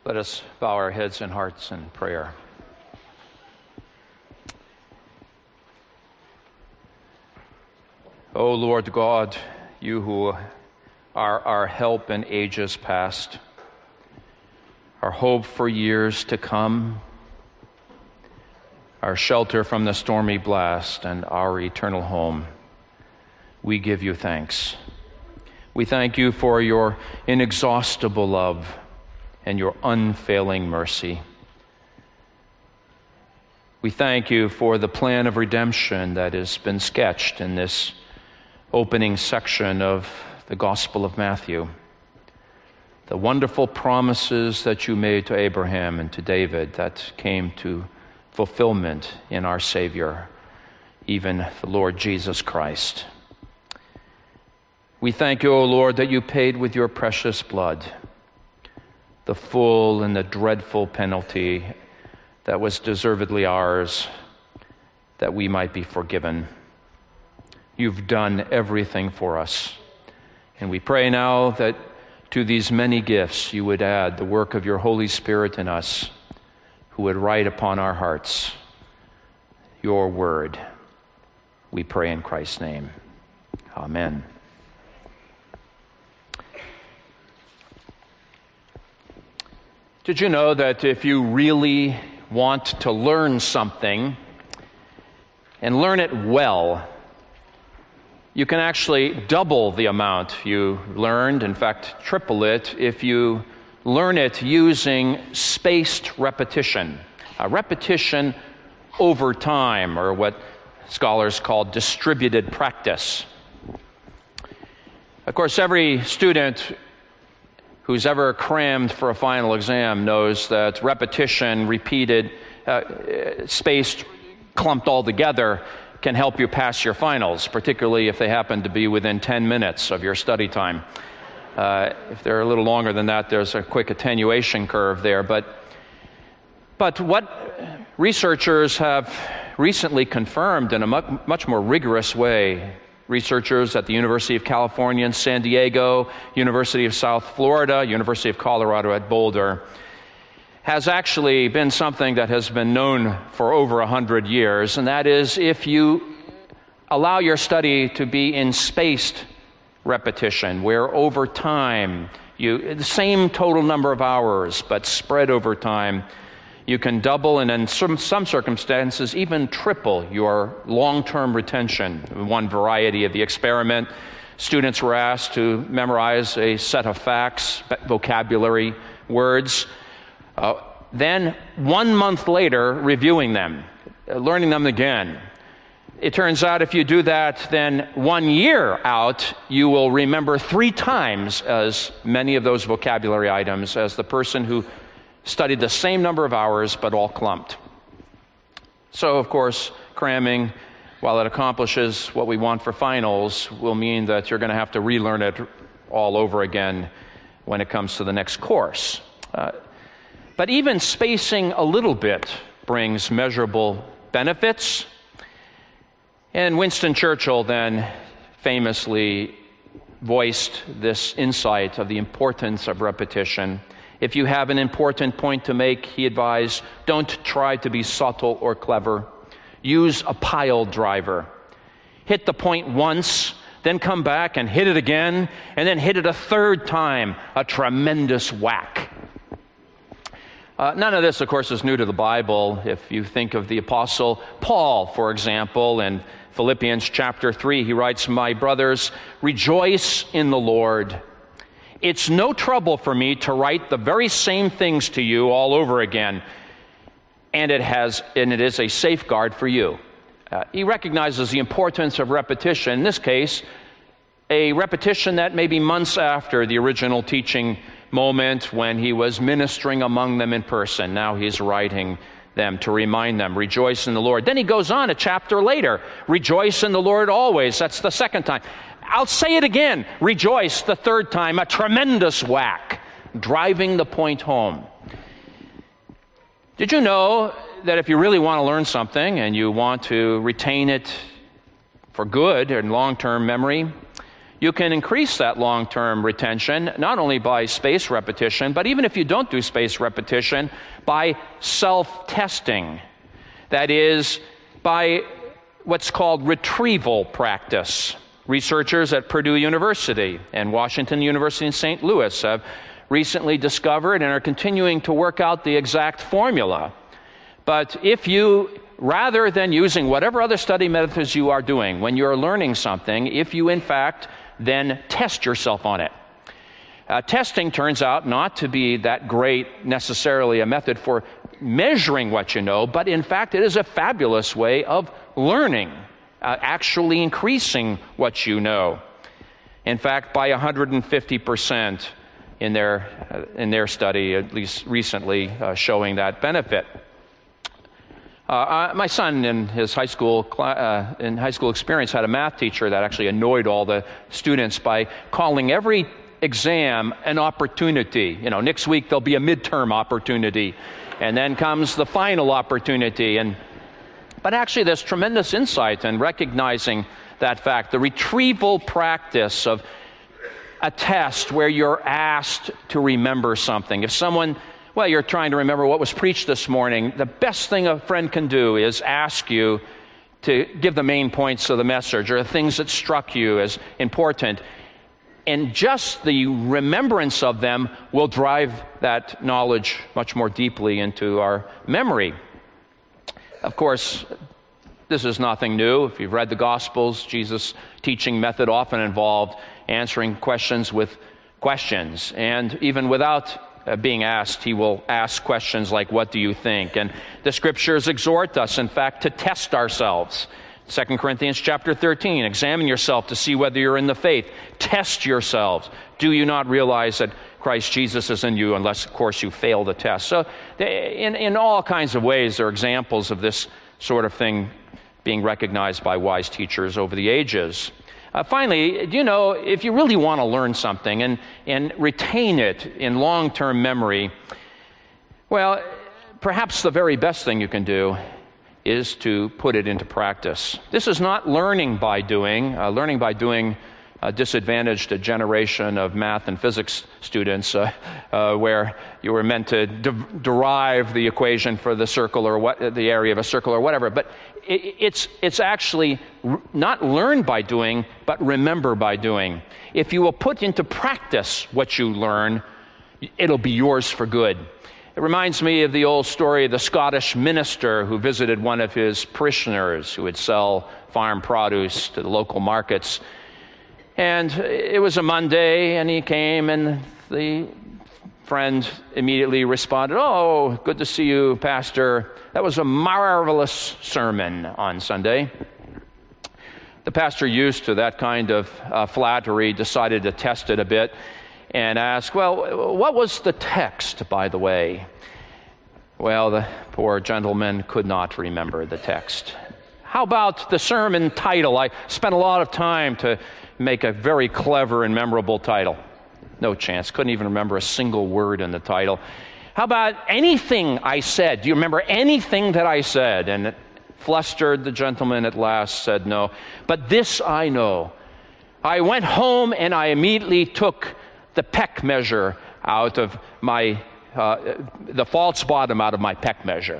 Let us bow our heads and hearts in prayer. O Lord God, you who are our help in ages past, our hope for years to come, our shelter from the stormy blast, and our eternal home, we give you thanks. We thank you for your inexhaustible love and your unfailing mercy. We thank you for the plan of redemption that has been sketched in this opening section of the Gospel of Matthew. The wonderful promises that you made to Abraham and to David that came to fulfillment in our Savior, even the Lord Jesus Christ. We thank you, O Lord, that you paid with your precious blood the full and the dreadful penalty that was deservedly ours, that we might be forgiven. You've done everything for us. And we pray now that to these many gifts you would add the work of your Holy Spirit in us, who would write upon our hearts your word. We pray in Christ's name. Amen. Did you know that if you really want to learn something and learn it well, you can actually double the amount you learned, in fact, triple it, if you learn it using spaced repetition. Repetition over time, or what scholars call distributed practice. Of course, every student who's ever crammed for a final exam knows that repetition, repeated, spaced, clumped all together, can help you pass your finals, particularly if they happen to be within 10 minutes of your study time. If they're a little longer than that, there's a quick attenuation curve there. But what researchers have recently confirmed in a much more rigorous way, researchers at the University of California in San Diego, University of South Florida, University of Colorado at Boulder, has actually been something that has been known for over 100 years, and that is if you allow your study to be in spaced repetition, where over time, the same total number of hours, but spread over time, you can double and in some circumstances even triple your long-term retention. One variety of the experiment, students were asked to memorize a set of facts, vocabulary, words, then 1 month later reviewing them, learning them again. It turns out if you do that, then 1 year out, you will remember 3 times as many of those vocabulary items as the person who studied the same number of hours, but all clumped. So, of course, cramming, while it accomplishes what we want for finals, will mean that you're going to have to relearn it all over again when it comes to the next course. But even spacing a little bit brings measurable benefits. And Winston Churchill then famously voiced this insight of the importance of repetition. If you have an important point to make, he advised, don't try to be subtle or clever. Use a pile driver. Hit the point once, then come back and hit it again, and then hit it a third time, a tremendous whack. None of this, of course, is new to the Bible. If you think of the Apostle Paul, for example, in Philippians chapter 3, he writes, "My brothers, rejoice in the Lord. It's no trouble for me to write the very same things to you all over again, and it is a safeguard for you." He recognizes the importance of repetition. In this case, a repetition that may be months after the original teaching moment when he was ministering among them in person. Now he's writing them to remind them, rejoice in the Lord. Then he goes on a chapter later, rejoice in the Lord always. That's the second time. I'll say it again, rejoice the third time, a tremendous whack, driving the point home. Did you know that if you really want to learn something and you want to retain it for good and long-term memory, You can increase that long-term retention not only by spaced repetition, but even if you don't do spaced repetition, by self-testing. That is, by what's called retrieval practice. Researchers at Purdue University and Washington University in St. Louis have recently discovered and are continuing to work out the exact formula. But if you, rather than using whatever other study methods you are doing when you're learning something, if you in fact then test yourself on it. Testing turns out not to be that great necessarily a method for measuring what you know, but in fact it is a fabulous way of learning, actually increasing what you know. In fact, by 150% in their study, at least recently, showing that benefit. My son in his high school experience had a math teacher that actually annoyed all the students by calling every exam an opportunity. You know, next week there'll be a midterm opportunity, and then comes the final opportunity. But actually there's tremendous insight in recognizing that fact. The retrieval practice of a test where you're asked to remember something. If someone, well, you're trying to remember what was preached this morning, the best thing a friend can do is ask you to give the main points of the message or the things that struck you as important. And just the remembrance of them will drive that knowledge much more deeply into our memory. Of course, this is nothing new. If you've read the Gospels, Jesus' teaching method often involved answering questions with questions. And even without being asked, he will ask questions like, what do you think? And the Scriptures exhort us, in fact, to test ourselves. 2 Corinthians chapter 13, examine yourself to see whether you're in the faith. Test yourselves. Do you not realize that Christ Jesus is in you, unless, of course, you fail the test? So in all kinds of ways, there are examples of this sort of thing being recognized by wise teachers over the ages. Finally, do you know, if you really want to learn something and retain it in long-term memory, well, perhaps the very best thing you can do is to put it into practice. This is not learning by doing. Learning by doing disadvantaged a generation of math and physics students where you were meant to derive the equation for the circle or the area of a circle or whatever. But it's actually not learn by doing, but remember by doing. If you will put into practice what you learn, it'll be yours for good. It reminds me of the old story of the Scottish minister who visited one of his parishioners who would sell farm produce to the local markets. And it was a Monday, and he came, and the friend immediately responded, "Oh, good to see you, Pastor. That was a marvelous sermon on Sunday." The pastor, used to that kind of flattery, decided to test it a bit and asked, "Well, what was the text, by the way?" Well, the poor gentleman could not remember the text. "How about the sermon title? I spent a lot of time to make a very clever and memorable title." No chance. Couldn't even remember a single word in the title. "How about anything I said? Do you remember anything that I said?" And it flustered the gentleman at last, said, "No. But this I know. I went home and I immediately took the peck measure out of my, the false bottom out of my peck measure."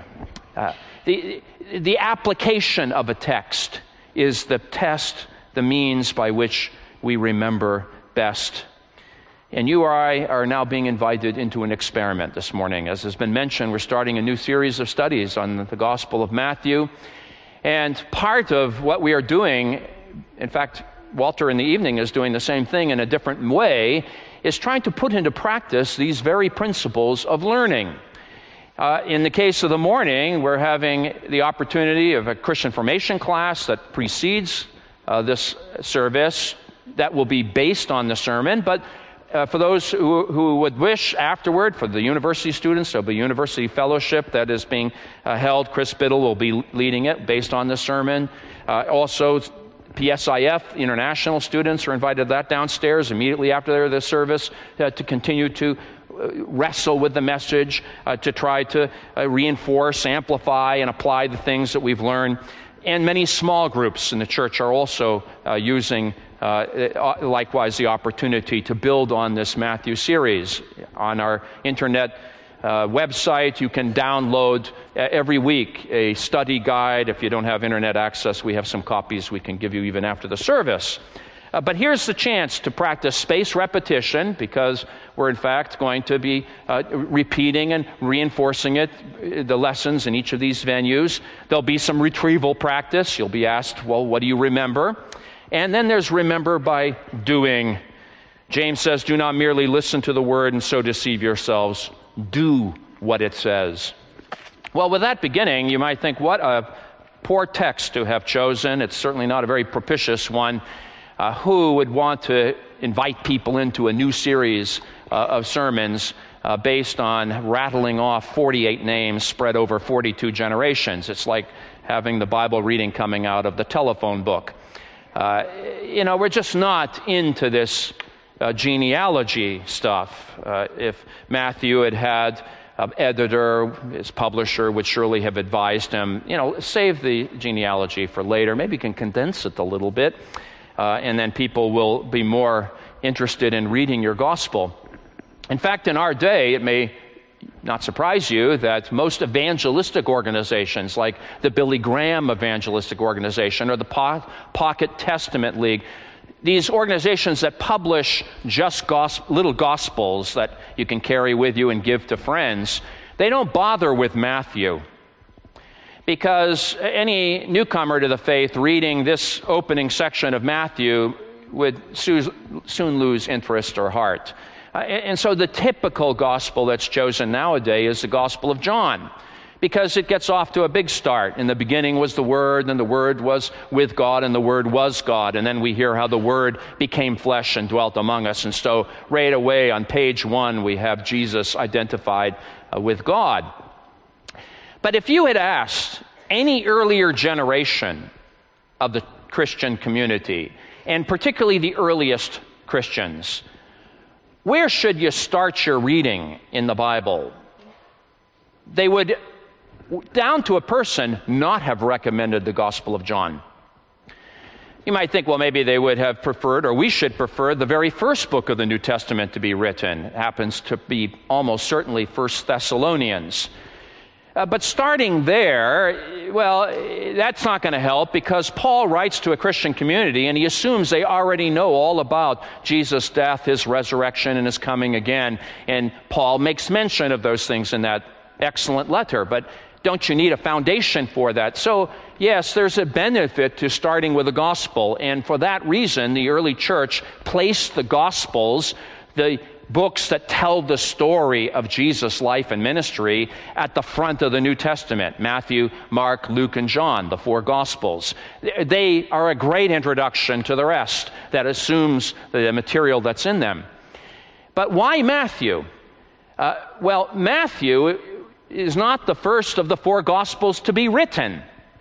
The application of a text is the test, the means by which we remember best. And you or I are now being invited into an experiment this morning. As has been mentioned, we're starting a new series of studies on the Gospel of Matthew. And part of what we are doing, in fact, Walter in the evening is doing the same thing in a different way, is trying to put into practice these very principles of learning. In the case of the morning, we're having the opportunity of a Christian formation class that precedes this service that will be based on the sermon. But for those who would wish afterward, for the university students, there'll be university fellowship that is being held. Chris Biddle will be leading it based on the sermon. Also, PSIF international students are invited to that downstairs immediately after the service to continue to wrestle with the message, to try to reinforce, amplify, and apply the things that we've learned. And many small groups in the church are also using likewise the opportunity to build on this Matthew series. On our internet website, you can download every week a study guide. If you don't have internet access, we have some copies we can give you even after the service. But here's the chance to practice spaced repetition, because we're in fact going to be repeating and reinforcing the lessons in each of these venues. There'll be some retrieval practice. You'll be asked, well, what do you remember? And then there's remember by doing. James says, do not merely listen to the word and so deceive yourselves. Do what it says. Well, with that beginning, you might think, what a poor text to have chosen. It's certainly not a very propitious one. Who would want to invite people into a new series of sermons based on rattling off 48 names spread over 42 generations? It's like having the Bible reading coming out of the telephone book. We're just not into this genealogy stuff. If Matthew had an editor, his publisher would surely have advised him, save the genealogy for later. Maybe you can condense it a little bit. And then people will be more interested in reading your gospel. In fact, in our day, it may not surprise you that most evangelistic organizations, like the Billy Graham Evangelistic Organization or the Pocket Testament League, these organizations that publish just little gospels that you can carry with you and give to friends, they don't bother with Matthew. Because any newcomer to the faith reading this opening section of Matthew would soon lose interest or heart. And so the typical gospel that's chosen nowadays is the Gospel of John, because it gets off to a big start. In the beginning was the Word, and the Word was with God, and the Word was God. And then we hear how the Word became flesh and dwelt among us. And so right away on page 1, we have Jesus identified with God. But if you had asked any earlier generation of the Christian community, and particularly the earliest Christians, where should you start your reading in the Bible? They would, down to a person, not have recommended the Gospel of John. You might think, well, maybe they would have preferred, or we should prefer, the very first book of the New Testament to be written. It happens to be almost certainly 1 Thessalonians. But starting there, well, that's not going to help, because Paul writes to a Christian community and he assumes they already know all about Jesus' death, his resurrection, and his coming again. And Paul makes mention of those things in that excellent letter. But don't you need a foundation for that? So, yes, there's a benefit to starting with the gospel. And for that reason, the early church placed the gospels, the books that tell the story of Jesus' life and ministry, at the front of the New Testament. Matthew, Mark, Luke, and John, the 4 Gospels. They are a great introduction to the rest that assumes the material that's in them. But why Matthew? Well, Matthew is not the first of the 4 Gospels to be written.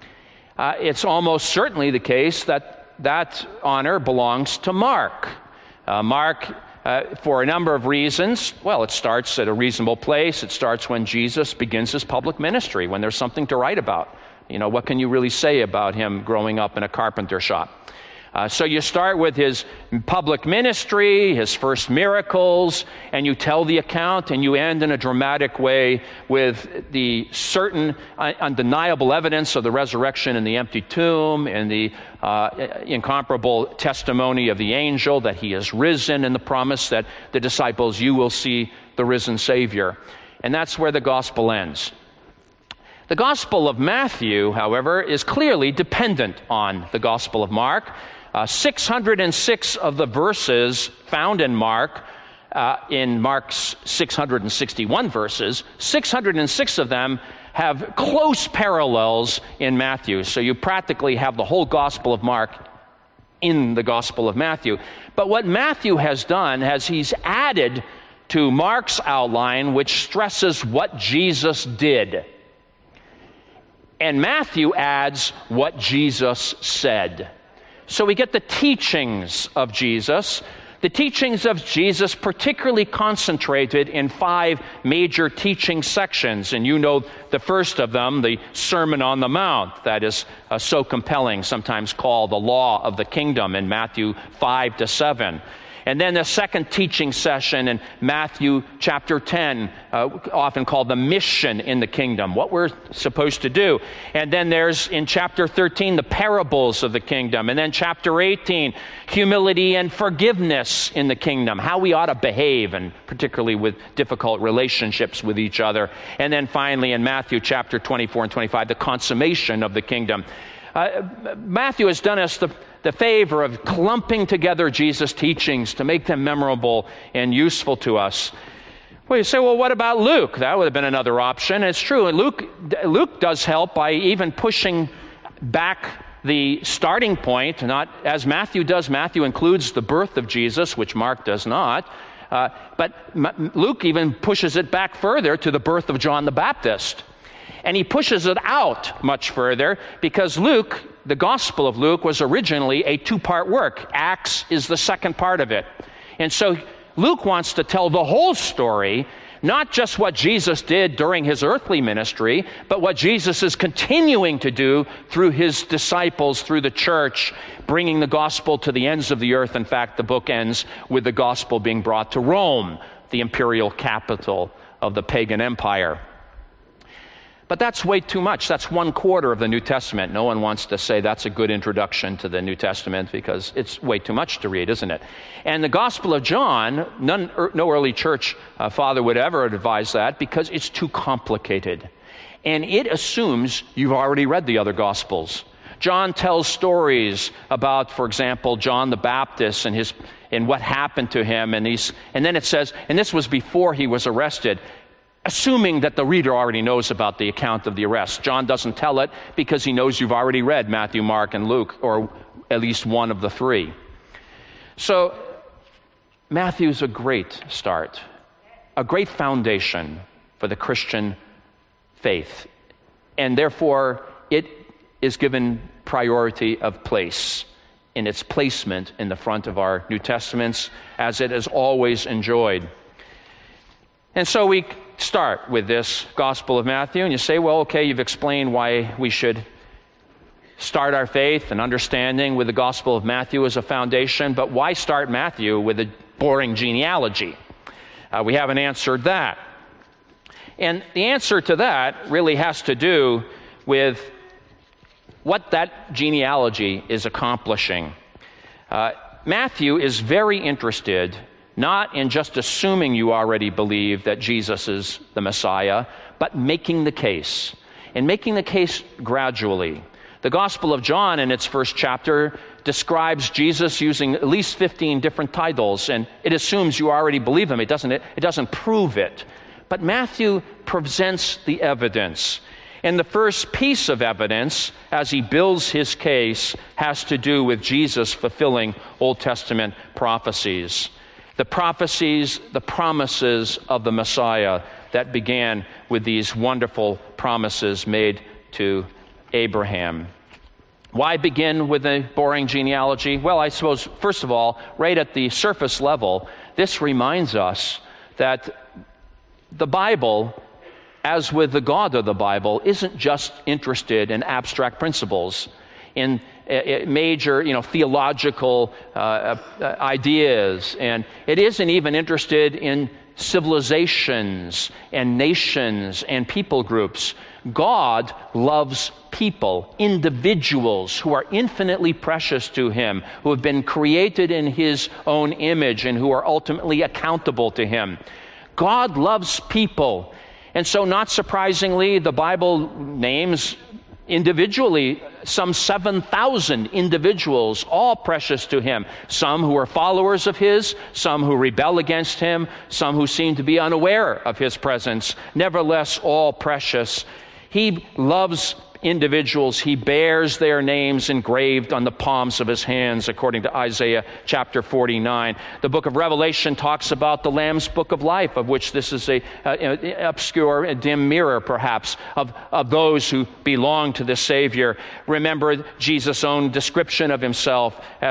It's almost certainly the case that honor belongs to Mark. Mark, for a number of reasons. Well, it starts at a reasonable place. It starts when Jesus begins his public ministry, when there's something to write about. What can you really say about him growing up in a carpenter shop? So you start with his public ministry, his first miracles, and you tell the account, and you end in a dramatic way with the certain undeniable evidence of the resurrection in the empty tomb, and the incomparable testimony of the angel that he is risen, and the promise that the disciples, you will see the risen Savior. And that's where the gospel ends. The Gospel of Matthew, however, is clearly dependent on the Gospel of Mark. 606 of the verses found in Mark's 661 verses, 606 of them have close parallels in Matthew. So you practically have the whole Gospel of Mark in the Gospel of Matthew. But what Matthew has done is he's added to Mark's outline, which stresses what Jesus did. And Matthew adds what Jesus said. So we get the teachings of Jesus, The teachings of Jesus particularly concentrated in 5 major teaching sections, and you know the first of them, the Sermon on the Mount, that is so compelling, sometimes called the law of the kingdom in Matthew 5 to 7. And then the second teaching session in Matthew chapter 10, often called the mission in the kingdom, what we're supposed to do. And then there's in chapter 13, the parables of the kingdom. And then chapter 18, humility and forgiveness in the kingdom, how we ought to behave, and particularly with difficult relationships with each other. And then finally in Matthew chapter 24 and 25, the consummation of the kingdom. Matthew has done us the favor of clumping together Jesus' teachings to make them memorable and useful to us. Well, you say, well, what about Luke? That would have been another option. It's true. Luke does help by even pushing back the starting point, not as Matthew does. Matthew includes the birth of Jesus, which Mark does not. But Luke even pushes it back further to the birth of John the Baptist. And he pushes it out much further because Luke, the Gospel of Luke, was originally a 2-part work. Acts is the second part of it. And so Luke wants to tell the whole story, not just what Jesus did during his earthly ministry, but what Jesus is continuing to do through his disciples, through the church, bringing the gospel to the ends of the earth. In fact, the book ends with the gospel being brought to Rome, the imperial capital of the pagan empire. But that's way too much. That's 1/4 of the New Testament. No one wants to say that's a good introduction to the New Testament because it's way too much to read, isn't it? And the Gospel of John, no early church father would ever advise that because it's too complicated. And it assumes you've already read the other Gospels. John tells stories about, for example, John the Baptist and what happened to him. And then it says, and this was before he was arrested, assuming that the reader already knows about the account of the arrest. John doesn't tell it because he knows you've already read Matthew, Mark, and Luke, or at least one of the 3. So Matthew's a great start, a great foundation for the Christian faith. And therefore, it is given priority of place in its placement in the front of our New Testaments, as it is always enjoyed. And so we start with this Gospel of Matthew, and you say, well, okay, you've explained why we should start our faith and understanding with the Gospel of Matthew as a foundation, but why start Matthew with a boring genealogy? We haven't answered that. And the answer to that really has to do with what that genealogy is accomplishing. Matthew is very interested not in just assuming you already believe that Jesus is the Messiah, but making the case, and making the case gradually. The Gospel of John in its first chapter describes Jesus using at least 15 different titles, and it assumes you already believe them. It doesn't prove it. But Matthew presents the evidence. And the first piece of evidence, as he builds his case, has to do with Jesus fulfilling Old Testament prophecies. The prophecies, the promises of the Messiah that began with these wonderful promises made to Abraham. Why begin with a boring genealogy? Well, I suppose, first of all, right at the surface level, this reminds us that the Bible, as with the God of the Bible, isn't just interested in abstract principles, in major, theological ideas, and it isn't even interested in civilizations and nations and people groups. God loves people, individuals who are infinitely precious to Him, who have been created in His own image and who are ultimately accountable to Him. God loves people. And so, not surprisingly, the Bible names individually some 7,000 individuals, all precious to Him. Some who are followers of His, some who rebel against Him, some who seem to be unaware of His presence. Nevertheless, all precious. He loves individuals. He bears their names engraved on the palms of His hands, according to Isaiah chapter 49. The book of Revelation talks about the Lamb's book of life, of which this is a obscure, a dim mirror, perhaps, of those who belong to the Savior. Remember Jesus' own description of Himself as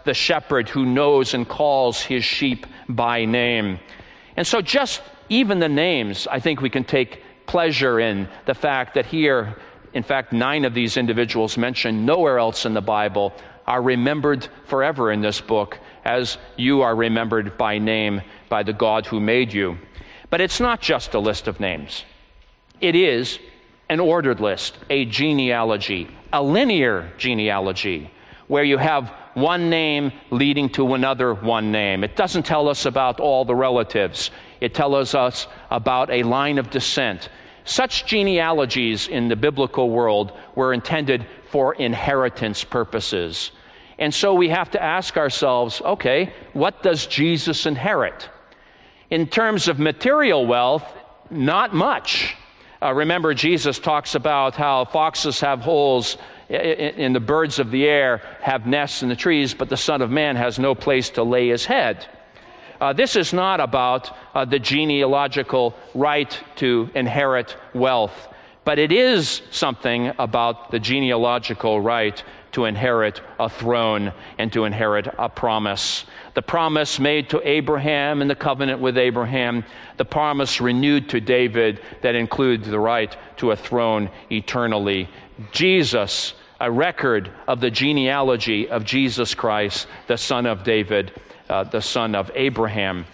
the shepherd who knows and calls his sheep by name. And so just even the names, I think we can take pleasure in the fact that here, in fact, 9 of these individuals mentioned nowhere else in the Bible are remembered forever in this book as you are remembered by name by the God who made you. But it's not just a list of names. It is an ordered list, a genealogy, a linear genealogy, where you have one name leading to another one name. It doesn't tell us about all the relatives. It tells us about a line of descent. Such genealogies in the biblical world were intended for inheritance purposes. And so we have to ask ourselves, okay, what does Jesus inherit? In terms of material wealth, not much. Remember, Jesus talks about how foxes have holes and the birds of the air have nests in the trees, but the Son of Man has no place to lay his head. This is not about the genealogical right to inherit wealth, but it is something about the genealogical right to inherit a throne and to inherit a promise. The promise made to Abraham in the covenant with Abraham, the promise renewed to David that includes the right to a throne eternally. Jesus, a record of the genealogy of Jesus Christ, the son of David, the son of Abraham.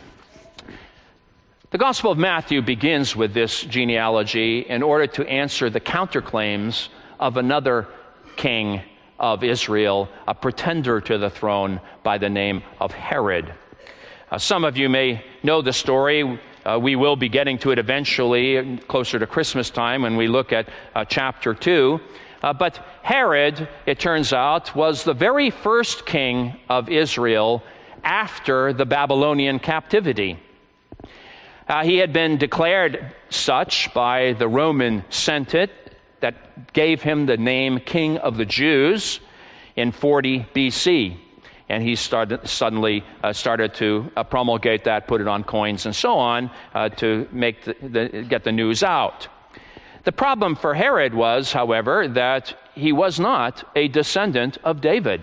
The Gospel of Matthew begins with this genealogy in order to answer the counterclaims of another king of Israel, a pretender to the throne by the name of Herod. Some of you may know the story. We will be getting to it eventually, closer to Christmas time, when we look at chapter 2. But Herod, it turns out, was the very first king of Israel after the Babylonian captivity. He had been declared such by the Roman Senate that gave him the name King of the Jews in 40 BC. And he suddenly started to promulgate that, put it on coins and so on, to make get the news out. The problem for Herod was, however, that he was not a descendant of David.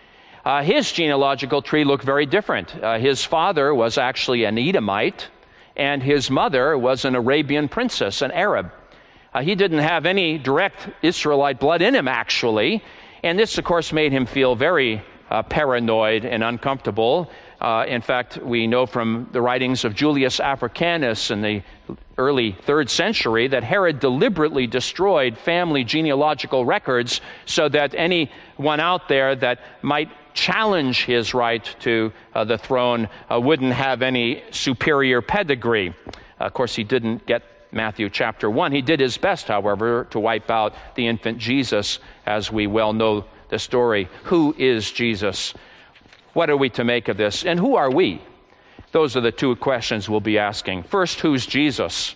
His genealogical tree looked very different. His father was actually an Edomite, and his mother was an Arabian princess, an Arab. He didn't have any direct Israelite blood in him, actually, and this, of course, made him feel very paranoid and uncomfortable. In fact, we know from the writings of Julius Africanus in the early 3rd century that Herod deliberately destroyed family genealogical records so that anyone out there that might challenge his right to the throne wouldn't have any superior pedigree. Of course, he didn't get Matthew chapter 1. He did his best, however, to wipe out the infant Jesus, as we well know the story. Who is Jesus? What are we to make of this? And who are we? Those are the two questions we'll be asking. First, who's Jesus?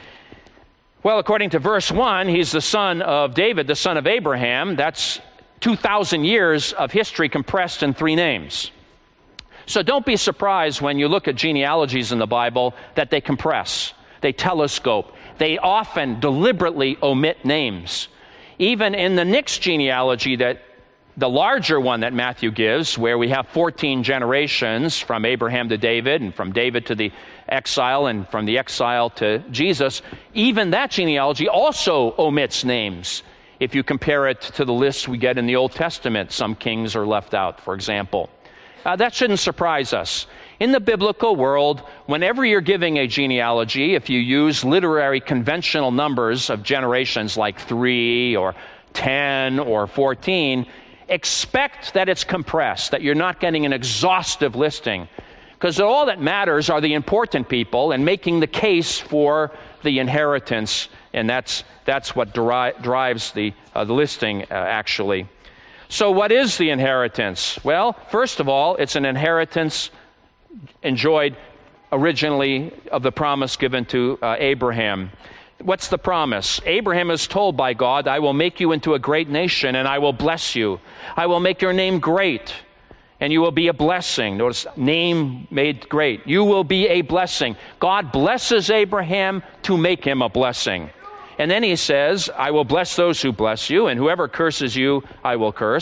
Well, according to verse 1, he's the son of David, the son of Abraham. That's 2,000 years of history compressed in 3 names. So don't be surprised when you look at genealogies in the Bible that they compress. They telescope. They often deliberately omit names. Even in the next genealogy, that the larger one that Matthew gives, where we have 14 generations from Abraham to David, and from David to the exile, and from the exile to Jesus, even that genealogy also omits names. If you compare it to the lists we get in the Old Testament, some kings are left out, for example. That shouldn't surprise us. In the biblical world, whenever you're giving a genealogy, if you use literary conventional numbers of generations like 3 or 10 or 14, expect that it's compressed, that you're not getting an exhaustive listing. Because all that matters are the important people and making the case for the inheritance, and that's what drives the listing, actually. So what is the inheritance? Well, first of all, it's an inheritance enjoyed originally of the promise given to Abraham. What's the promise? Abraham is told by God, I will make you into a great nation and I will bless you. I will make your name great and you will be a blessing. Notice, name made great. You will be a blessing. God blesses Abraham to make him a blessing. And then he says, I will bless those who bless you, and whoever curses you, I will curse.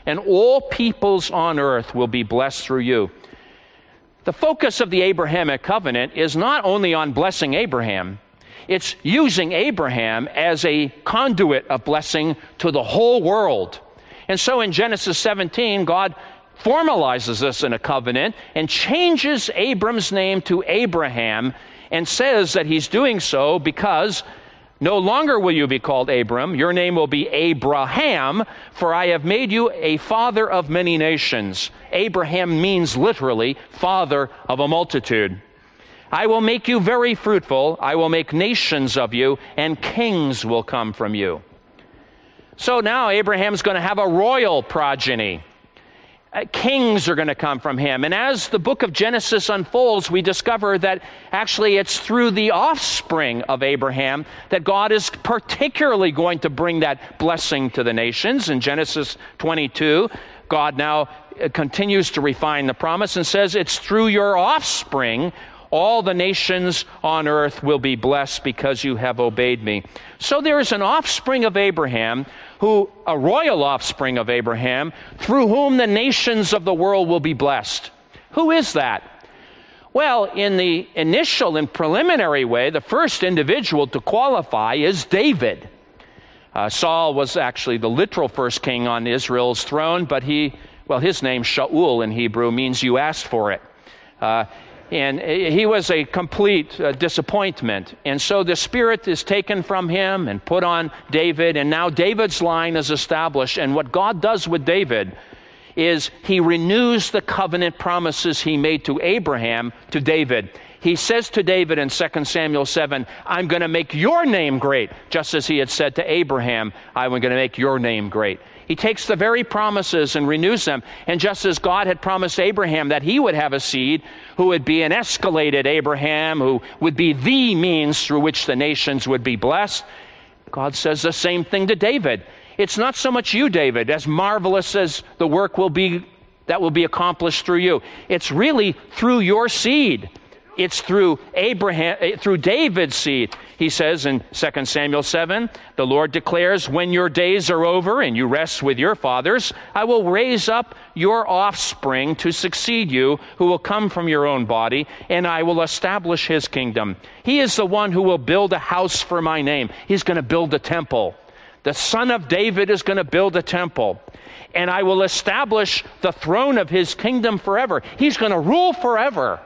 and all peoples on earth will be blessed through you. The focus of the Abrahamic covenant is not only on blessing Abraham, it's using Abraham as a conduit of blessing to the whole world. And so in Genesis 17, God formalizes this in a covenant and changes Abram's name to Abraham and says that he's doing so because no longer will you be called Abram, your name will be Abraham, for I have made you a father of many nations. Abraham means literally father of a multitude. I will make you very fruitful, I will make nations of you, and kings will come from you. So now Abraham's going to have a royal progeny. Kings are going to come from him. And as the book of Genesis unfolds, we discover that actually it's through the offspring of Abraham that God is particularly going to bring that blessing to the nations. In Genesis 22, God now continues to refine the promise and says, it's through your offspring all the nations on earth will be blessed because you have obeyed me. So there is an offspring of Abraham, a royal offspring of Abraham, through whom the nations of the world will be blessed. Who is that? Well, in the initial and preliminary way, the first individual to qualify is David. Saul was actually the literal first king on Israel's throne, but his name, Shaul in Hebrew, means you asked for it. And he was a complete disappointment. And so the Spirit is taken from him and put on David, and now David's line is established. And what God does with David is he renews the covenant promises he made to Abraham to David. He says to David in 2 Samuel 7, I'm going to make your name great, just as he had said to Abraham, I'm going to make your name great. He takes the very promises and renews them. And just as God had promised Abraham that he would have a seed who would be an escalated Abraham, who would be the means through which the nations would be blessed, God says the same thing to David. It's not so much you, David, as marvelous as the work will be that will be accomplished through you. It's really through your seed. It's through David's seed. He says in 2 Samuel 7, the Lord declares, when your days are over and you rest with your fathers, I will raise up your offspring to succeed you, who will come from your own body, and I will establish his kingdom. He is the one who will build a house for my name. He's going to build a temple. The son of David is going to build a temple. And I will establish the throne of his kingdom forever. He's going to rule forever.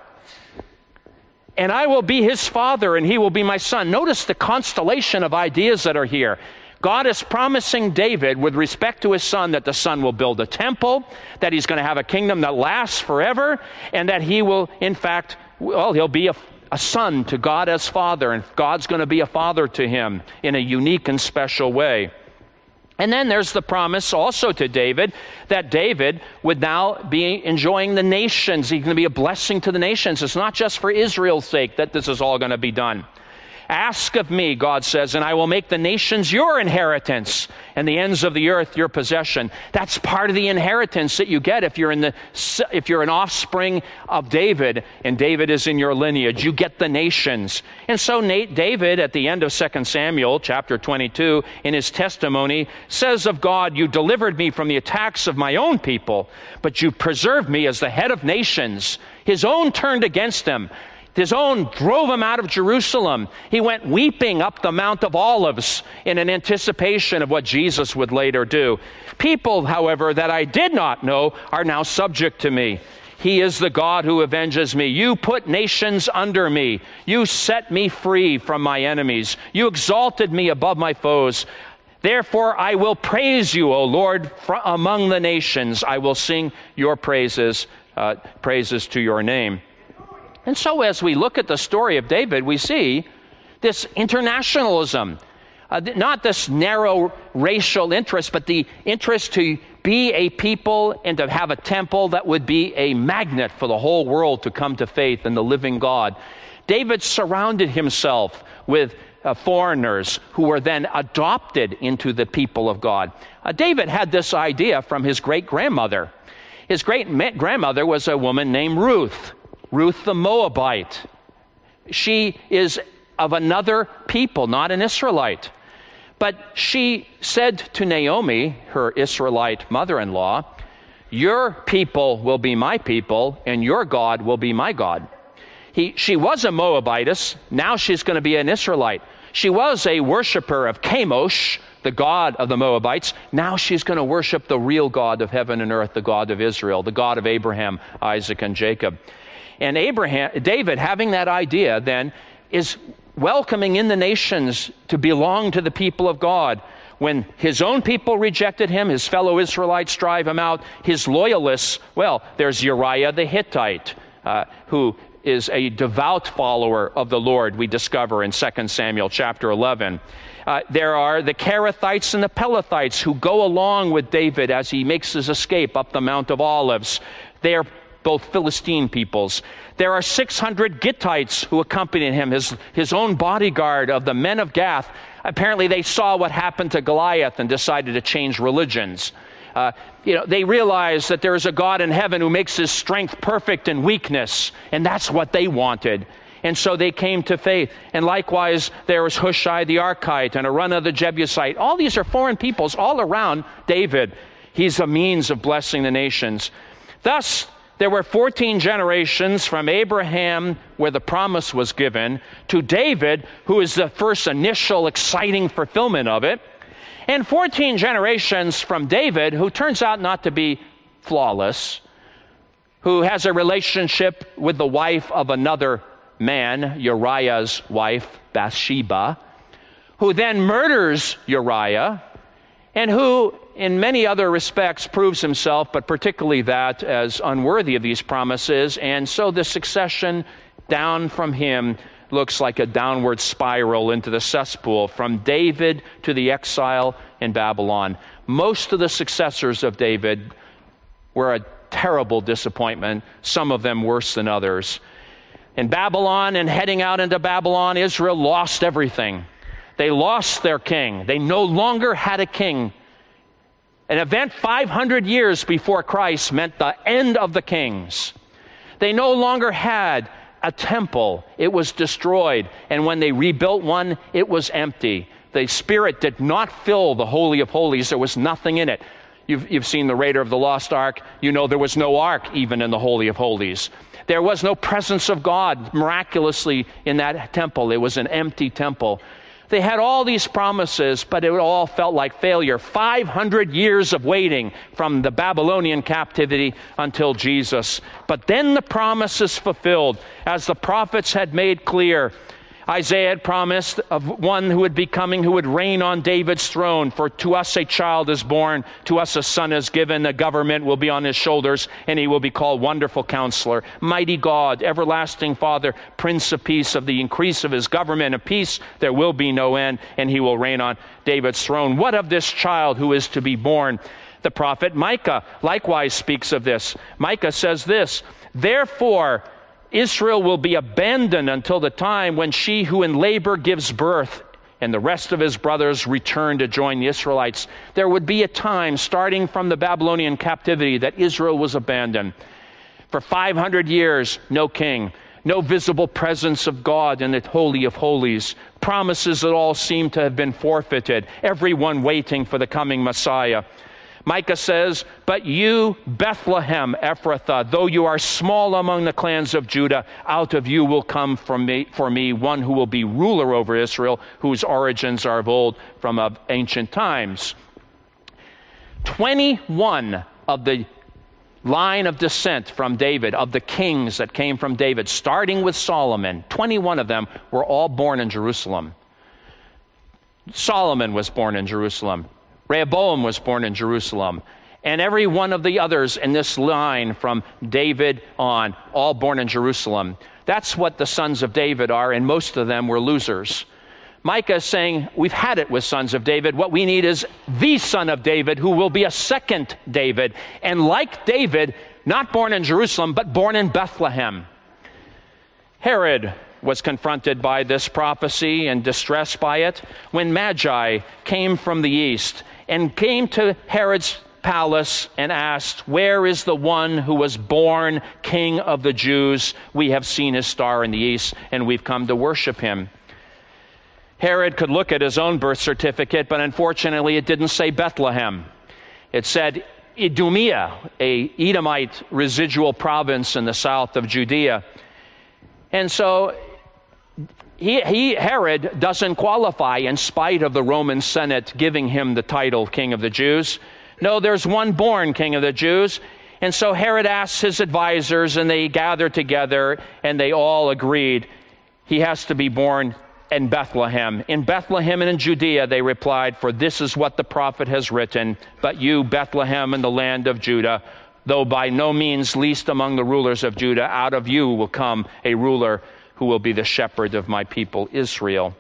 And I will be his father, and he will be my son. Notice the constellation of ideas that are here. God is promising David, with respect to his son, that the son will build a temple, that he's going to have a kingdom that lasts forever, and that he will, in fact, he'll be a son to God as father, and God's going to be a father to him in a unique and special way. And then there's the promise also to David that David would now be enjoying the nations. He's going to be a blessing to the nations. It's not just for Israel's sake that this is all going to be done. Ask of me, God says, and I will make the nations your inheritance and the ends of the earth your possession. That's part of the inheritance that you get if you're an offspring of David, and David is in your lineage. You get the nations. And so David, at the end of 2 Samuel chapter 22, in his testimony, says of God, you delivered me from the attacks of my own people, but you preserved me as the head of nations. His own turned against him. His own drove him out of Jerusalem. He went weeping up the Mount of Olives in an anticipation of what Jesus would later do. People, however, that I did not know are now subject to me. He is the God who avenges me. You put nations under me. You set me free from my enemies. You exalted me above my foes. Therefore, I will praise you, O Lord, among the nations. I will sing your praises to your name. And so as we look at the story of David, we see this internationalism, not this narrow racial interest, but the interest to be a people and to have a temple that would be a magnet for the whole world to come to faith in the living God. David surrounded himself with foreigners who were then adopted into the people of God. David had this idea from his great-grandmother. His great-grandmother was a woman named Ruth the Moabite. She is of another people, not an Israelite. But she said to Naomi, her Israelite mother-in-law, "Your people will be my people, and your God will be my God." She was a Moabitess. Now she's going to be an Israelite. She was a worshiper of Chemosh, the god of the Moabites. Now she's going to worship the real God of heaven and earth, the God of Israel, the God of Abraham, Isaac, and Jacob. And David, having that idea then, is welcoming in the nations to belong to the people of God. When his own people rejected him, his fellow Israelites drive him out. His loyalists, well, there's Uriah the Hittite, who is a devout follower of the Lord, we discover in 2 Samuel chapter 11. There are the Kerethites and the Pelethites who go along with David as he makes his escape up the Mount of Olives. They are both Philistine peoples. There are 600 Gittites who accompany him, his own bodyguard of the men of Gath. Apparently they saw what happened to Goliath and decided to change religions. They realize that there is a God in heaven who makes his strength perfect in weakness, and that's what they wanted. And so they came to faith. And likewise, there was Hushai the Archite and Araunah the Jebusite. All these are foreign peoples all around David. He's a means of blessing the nations. Thus, there were 14 generations from Abraham, where the promise was given, to David, who is the first initial exciting fulfillment of it, and 14 generations from David, who turns out not to be flawless, who has a relationship with the wife of another man, Uriah's wife, Bathsheba, who then murders Uriah, and who, in many other respects, proves himself, but particularly that, as unworthy of these promises. And so the succession down from him looks like a downward spiral into the cesspool, from David to the exile in Babylon. Most of the successors of David were a terrible disappointment, some of them worse than others. In Babylon and heading out into Babylon, Israel lost everything. They lost their king. They no longer had a king. An event 500 years before Christ meant the end of the kings. They no longer had a temple. It was destroyed. And when they rebuilt one, it was empty. The Spirit did not fill the Holy of Holies. There was nothing in it. You've seen the Raider of the Lost Ark. You know there was no ark even in the Holy of Holies. There was no presence of God miraculously in that temple. It was an empty temple. They had all these promises, but it all felt like failure. 500 years of waiting from the Babylonian captivity until Jesus. But then the promise is fulfilled, as the prophets had made clear. Isaiah had promised of one who would be coming, who would reign on David's throne. For to us a child is born, to us a son is given, the government will be on his shoulders, and he will be called Wonderful Counselor, Mighty God, Everlasting Father, Prince of Peace. Of the increase of his government and peace there will be no end, and he will reign on David's throne. What of this child who is to be born? The prophet Micah likewise speaks of this. Micah says this, "Therefore Israel will be abandoned until the time when she who in labor gives birth and the rest of his brothers return to join the Israelites." There would be a time starting from the Babylonian captivity that Israel was abandoned. For 500 years, no king, no visible presence of God in the Holy of Holies. Promises that all seem to have been forfeited. Everyone waiting for the coming Messiah. Micah says, "But you, Bethlehem Ephrathah, though you are small among the clans of Judah, out of you will come for me one who will be ruler over Israel, whose origins are of old, from of ancient times." 21 of the line of descent from David, of the kings that came from David, starting with Solomon, 21 of them were all born in Jerusalem. Solomon was born in Jerusalem. Rehoboam was born in Jerusalem. And every one of the others in this line from David on, all born in Jerusalem. That's what the sons of David are, and most of them were losers. Micah is saying, we've had it with sons of David. What we need is the son of David, who will be a second David. And like David, not born in Jerusalem, but born in Bethlehem. Herod was confronted by this prophecy and distressed by it when Magi came from the east and came to Herod's palace and asked, "Where is the one who was born King of the Jews? We have seen his star in the east, and we've come to worship him." Herod could look at his own birth certificate, but unfortunately it didn't say Bethlehem. It said Idumea, a Edomite residual province in the south of Judea. And so Herod doesn't qualify in spite of the Roman Senate giving him the title King of the Jews. No, there's one born King of the Jews. And so Herod asks his advisors, and they gathered together, and they all agreed he has to be born in Bethlehem. In Bethlehem and in Judea, they replied, for this is what the prophet has written, but you, Bethlehem, in the land of Judah, though by no means least among the rulers of Judah, out of you will come a ruler who will be the shepherd of my people Israel.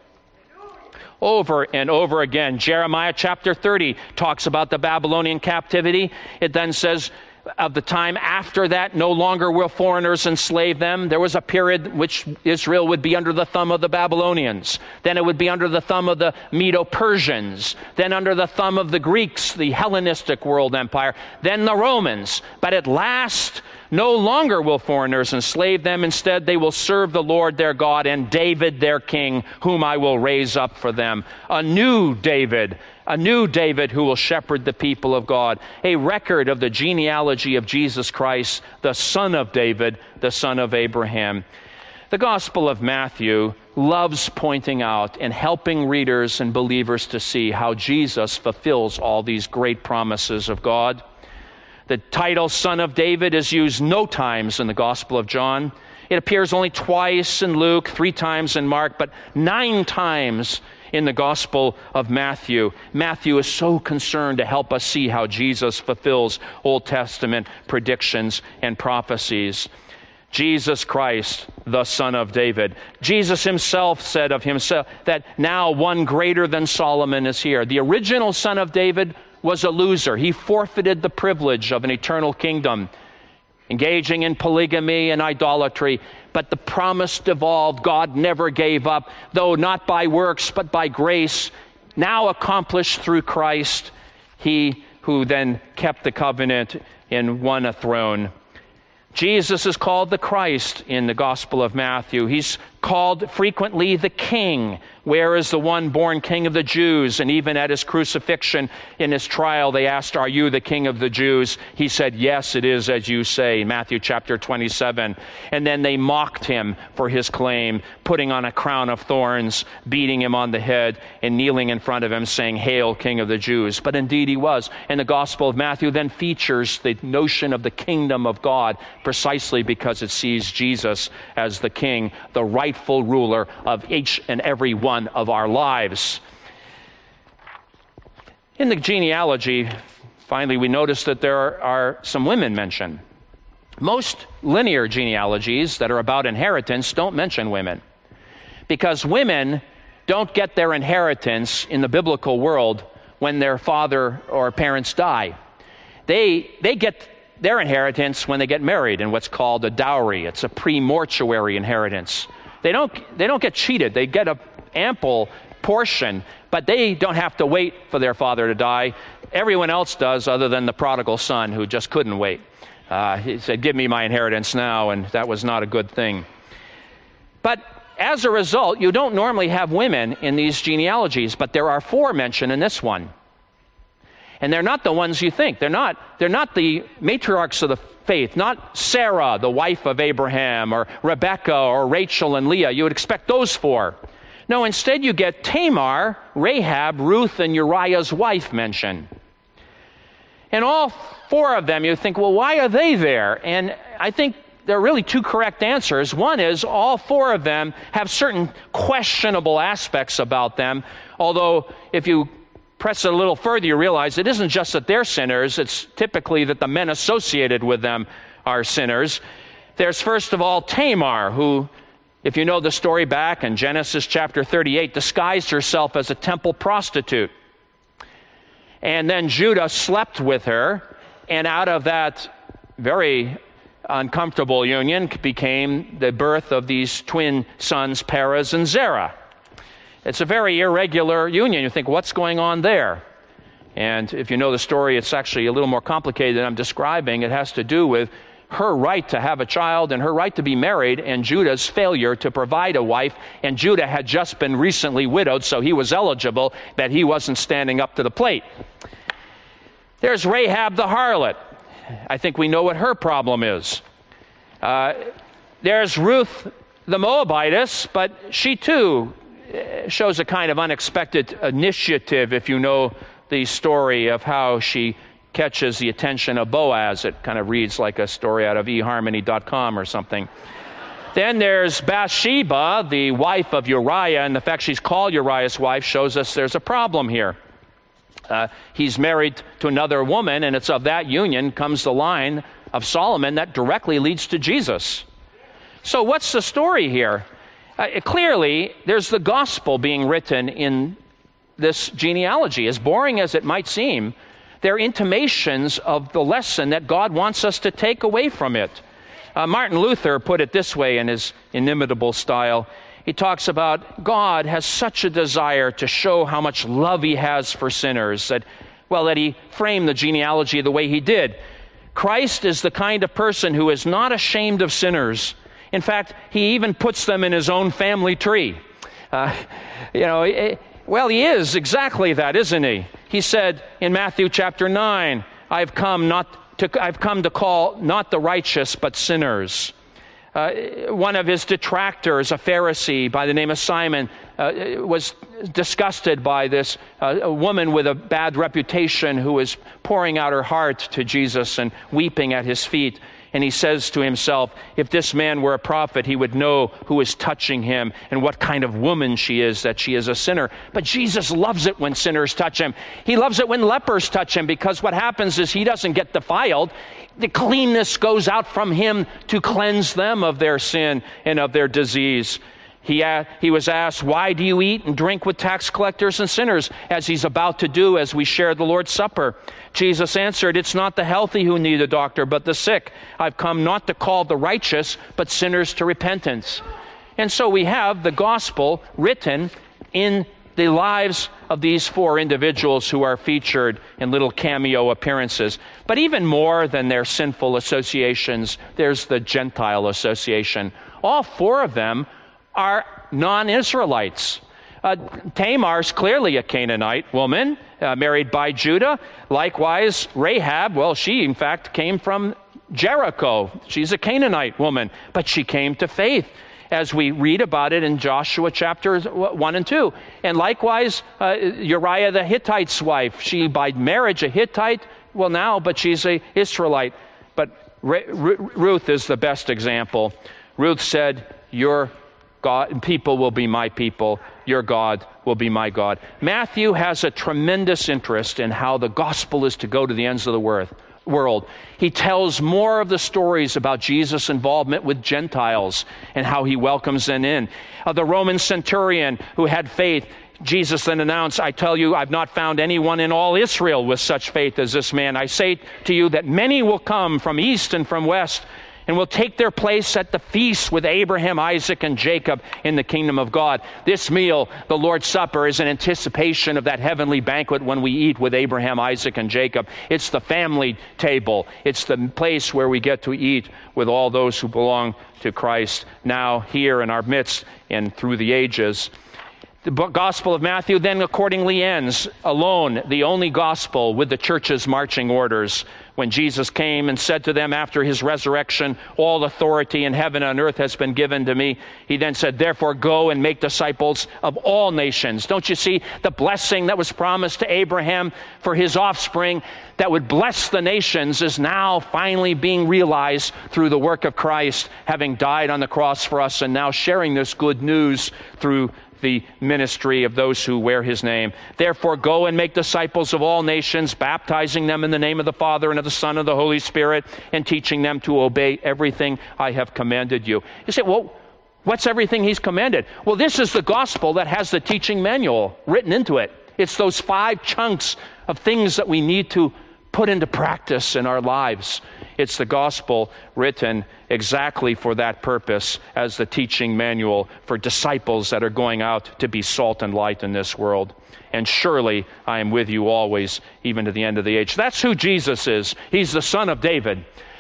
Over and over again, Jeremiah chapter 30 talks about the Babylonian captivity. It then says, of the time after that, no longer will foreigners enslave them. There was a period which Israel would be under the thumb of the Babylonians. Then it would be under the thumb of the Medo-Persians. Then under the thumb of the Greeks, the Hellenistic world empire. Then the Romans. But at last, no longer will foreigners enslave them. Instead, they will serve the Lord their God and David their king, whom I will raise up for them. A new David who will shepherd the people of God. A record of the genealogy of Jesus Christ, the son of David, the son of Abraham. The Gospel of Matthew loves pointing out and helping readers and believers to see how Jesus fulfills all these great promises of God. The title Son of David is used no times in the Gospel of John. It appears only twice in Luke, 3 times in Mark, but 9 times in the Gospel of Matthew. Matthew is so concerned to help us see how Jesus fulfills Old Testament predictions and prophecies. Jesus Christ, the Son of David. Jesus himself said of himself that now one greater than Solomon is here. The original Son of David was a loser. He forfeited the privilege of an eternal kingdom, engaging in polygamy and idolatry. But the promise devolved. God never gave up, though not by works, but by grace, now accomplished through Christ, he who then kept the covenant and won a throne. Jesus is called the Christ in the Gospel of Matthew. He's called frequently the King. Where is the one born King of the Jews? And even at his crucifixion, in his trial, they asked, are you the King of the Jews? He said, yes, it is as you say, Matthew chapter 27. And then they mocked him for his claim, putting on a crown of thorns, beating him on the head, and kneeling in front of him, saying, hail, King of the Jews. But indeed he was. And the Gospel of Matthew then features the notion of the kingdom of God, precisely because it sees Jesus as the King, the rightful ruler of each and every one of our lives. In the genealogy, finally, we notice that there are some women mentioned. Most linear genealogies that are about inheritance don't mention women, because women don't get their inheritance in the biblical world when their father or parents die. They get their inheritance when they get married in what's called a dowry. It's a pre-mortuary inheritance. They don't get cheated. They get a ample portion, but they don't have to wait for their father to die. Everyone else does, other than the prodigal son who just couldn't wait. He said, give me my inheritance now, and that was not a good thing. But as a result, you don't normally have women in these genealogies, but there are 4 mentioned in this one. And they're not the ones you think. They're not the matriarchs of the faith, not Sarah, the wife of Abraham, or Rebecca, or Rachel and Leah. You would expect those 4. No, instead you get Tamar, Rahab, Ruth, and Uriah's wife mentioned. And all 4 of them, you think, well, why are they there? And I think there are really 2 correct answers. One is all 4 of them have certain questionable aspects about them, although if you press it a little further, you realize it isn't just that they're sinners, it's typically that the men associated with them are sinners. There's first of all Tamar, who, if you know the story back in Genesis chapter 38, disguised herself as a temple prostitute. And then Judah slept with her, and out of that very uncomfortable union became the birth of these twin sons, Perez and Zerah. It's a very irregular union. You think, what's going on there? And if you know the story, it's actually a little more complicated than I'm describing. It has to do with her right to have a child and her right to be married, and Judah's failure to provide a wife. And Judah had just been recently widowed, so he was eligible, but he wasn't standing up to the plate. There's Rahab the harlot. I think we know what her problem is. There's Ruth the Moabitess, but she too shows a kind of unexpected initiative, if you know the story of how she catches the attention of Boaz. It kind of reads like a story out of eharmony.com or something. Then there's Bathsheba, the wife of Uriah, and the fact she's called Uriah's wife shows us there's a problem here. He's married to another woman, and it's of that union comes the line of Solomon that directly leads to Jesus. So what's the story here? Clearly, there's the gospel being written in this genealogy. As boring as it might seem, they're intimations of the lesson that God wants us to take away from it. Martin Luther put it this way in his inimitable style. He talks about God has such a desire to show how much love he has for sinners that he framed the genealogy the way he did. Christ is the kind of person who is not ashamed of sinners. In fact, he even puts them in his own family tree. He is exactly that, isn't he? He said in Matthew chapter 9, I've come to call not the righteous, but sinners. One of his detractors, a Pharisee by the name of Simon, was disgusted by this woman with a bad reputation who was pouring out her heart to Jesus and weeping at his feet. And he says to himself, if this man were a prophet, he would know who is touching him and what kind of woman she is, that she is a sinner. But Jesus loves it when sinners touch him. He loves it when lepers touch him, because what happens is he doesn't get defiled. The cleanness goes out from him to cleanse them of their sin and of their disease. He was asked, why do you eat and drink with tax collectors and sinners, as he's about to do as we share the Lord's Supper? Jesus answered, it's not the healthy who need a doctor, but the sick. I've come not to call the righteous, but sinners to repentance. And so we have the gospel written in the lives of these four individuals who are featured in little cameo appearances. But even more than their sinful associations, there's the Gentile association. All four of them are non-Israelites. Tamar's clearly a Canaanite woman, married by Judah. Likewise, Rahab, she in fact came from Jericho. She's a Canaanite woman, but she came to faith, as we read about it in Joshua chapters 1 and 2. And likewise, Uriah the Hittite's wife, she by marriage a Hittite, but she's an Israelite. But Ruth is the best example. Ruth said, your people will be my people, your God will be my God. Matthew has a tremendous interest in how the gospel is to go to the ends of the world. He tells more of the stories about Jesus' involvement with Gentiles and how he welcomes them in. The Roman centurion who had faith, Jesus then announced, I tell you, I've not found anyone in all Israel with such faith as this man. I say to you that many will come from east and from west, and will take their place at the feast with Abraham, Isaac, and Jacob in the kingdom of God. This meal, the Lord's Supper, is an anticipation of that heavenly banquet when we eat with Abraham, Isaac, and Jacob. It's the family table. It's the place where we get to eat with all those who belong to Christ, now here in our midst and through the ages. The Gospel of Matthew then accordingly ends alone, the only gospel, with the church's marching orders. When Jesus came and said to them after his resurrection, all authority in heaven and earth has been given to me, he then said, therefore go and make disciples of all nations. Don't you see the blessing that was promised to Abraham for his offspring that would bless the nations is now finally being realized through the work of Christ, having died on the cross for us and now sharing this good news through the ministry of those who wear his name. Therefore, go and make disciples of all nations, baptizing them in the name of the Father and of the Son and of the Holy Spirit, and teaching them to obey everything I have commanded you. You say, well, what's everything he's commanded? Well, this is the gospel that has the teaching manual written into it. It's those 5 chunks of things that we need to put into practice in our lives. It's the gospel written exactly for that purpose as the teaching manual for disciples that are going out to be salt and light in this world. And surely I am with you always, even to the end of the age. That's who Jesus is. He's the Son of David.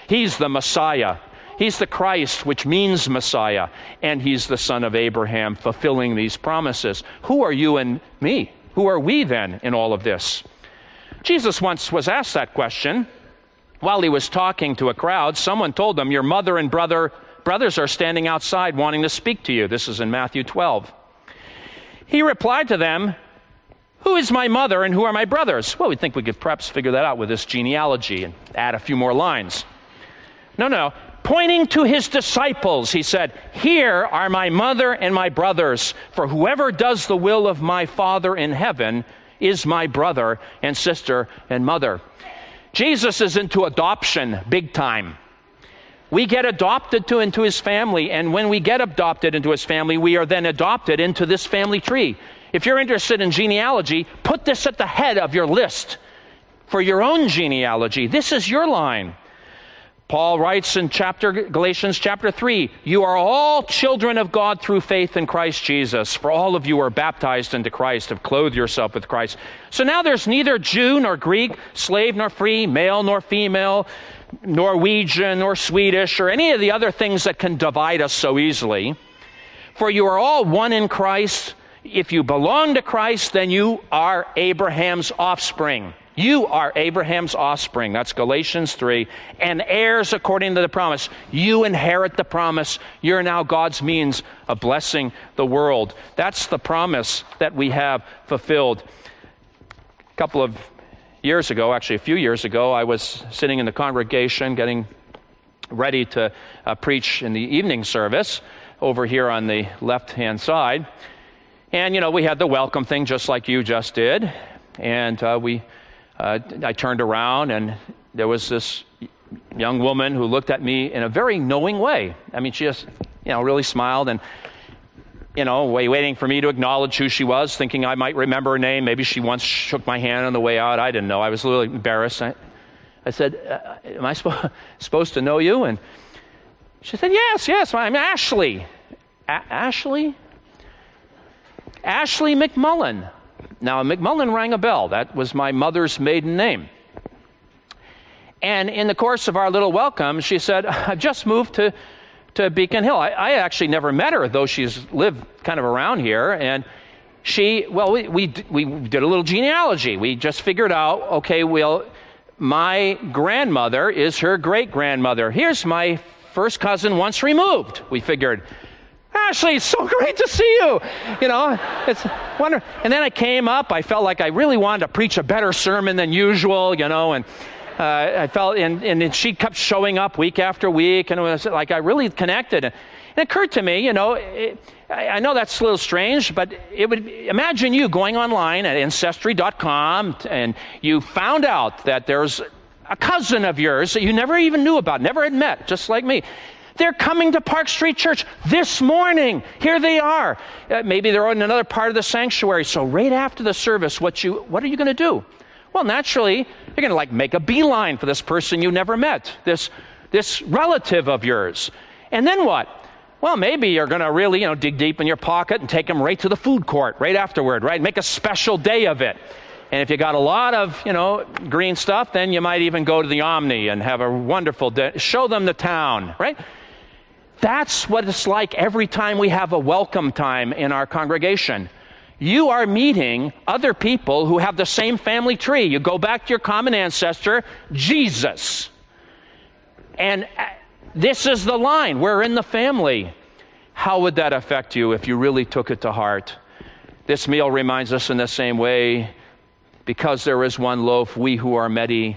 He's the Messiah. He's the Christ, which means Messiah. And he's the son of Abraham, fulfilling these promises. Who are you and me? Who are we then in all of this? Jesus once was asked that question. While he was talking to a crowd, someone told him, your mother and brothers are standing outside wanting to speak to you. This is in Matthew 12. He replied to them, who is my mother and who are my brothers? Well, we think we could perhaps figure that out with this genealogy and add a few more lines. No. Pointing to his disciples, he said, here are my mother and my brothers, for whoever does the will of my Father in heaven is my brother and sister and mother. Jesus is into adoption big time. We get adopted into his family, and when we get adopted into his family, we are then adopted into this family tree. If you're interested in genealogy, put this at the head of your list for your own genealogy. This is your line. Paul writes in Galatians chapter 3, you are all children of God through faith in Christ Jesus. For all of you are baptized into Christ, have clothed yourself with Christ. So now there's neither Jew nor Greek, slave nor free, male nor female, Norwegian or Swedish, or any of the other things that can divide us so easily. For you are all one in Christ. If you belong to Christ, then you are Abraham's offspring. You are Abraham's offspring. That's Galatians 3. And heirs according to the promise. You inherit the promise. You're now God's means of blessing the world. That's the promise that we have fulfilled. A couple of years ago, actually a few years ago, I was sitting in the congregation getting ready to preach in the evening service over here on the left-hand side. And, we had the welcome thing just like you just did. And I turned around, and there was this young woman who looked at me in a very knowing way. I mean, she just, really smiled and, waiting for me to acknowledge who she was, thinking I might remember her name. Maybe she once shook my hand on the way out. I didn't know. I was a little embarrassed. I said, am I supposed to know you? And she said, yes, I'm Ashley. Ashley? Ashley McMullen. Now, McMullen rang a bell. That was my mother's maiden name. And in the course of our little welcome, she said, I've just moved to Beacon Hill. I actually never met her, though she's lived kind of around here. And we did a little genealogy. We just figured out, okay, my grandmother is her great-grandmother. Here's my first cousin once removed, we figured. Ashley, it's so great to see you. It's wonderful. And then I came up. I felt like I really wanted to preach a better sermon than usual, and I felt, and she kept showing up week after week, and it was like I really connected. And it occurred to me, I know that's a little strange, but imagine you going online at Ancestry.com, and you found out that there's a cousin of yours that you never even knew about, never had met, just like me. They're coming to Park Street Church this morning. Here they are. Maybe they're in another part of the sanctuary. So right after the service, what are you going to do? Well, naturally, you're going to make a beeline for this person you never met, this relative of yours. And then what? Well, maybe you're going to really, dig deep in your pocket and take them right to the food court right afterward, right? Make a special day of it. And if you got a lot of, green stuff, then you might even go to the Omni and have a wonderful day. Show them the town, right? That's what it's like every time we have a welcome time in our congregation. You are meeting other people who have the same family tree. You go back to your common ancestor, Jesus. And this is the line. We're in the family. How would that affect you if you really took it to heart? This meal reminds us in the same way, because there is one loaf, we who are many,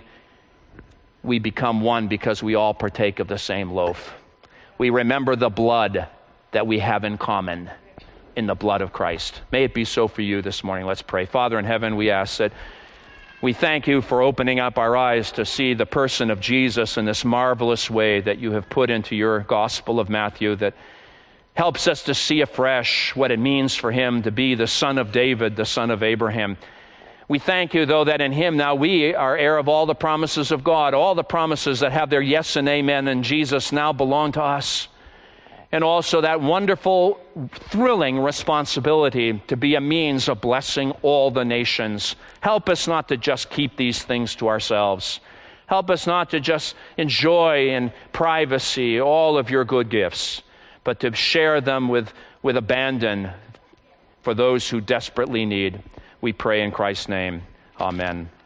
we become one because we all partake of the same loaf. We remember the blood that we have in common in the blood of Christ. May it be so for you this morning. Let's pray. Father in heaven, we ask that we thank you for opening up our eyes to see the person of Jesus in this marvelous way that you have put into your Gospel of Matthew, that helps us to see afresh what it means for him to be the son of David, the son of Abraham. We thank you, though, that in him now we are heir of all the promises of God. All the promises that have their yes and amen in Jesus now belong to us. And also that wonderful, thrilling responsibility to be a means of blessing all the nations. Help us not to just keep these things to ourselves. Help us not to just enjoy in privacy all of your good gifts, but to share them with abandon for those who desperately need. We pray in Christ's name. Amen.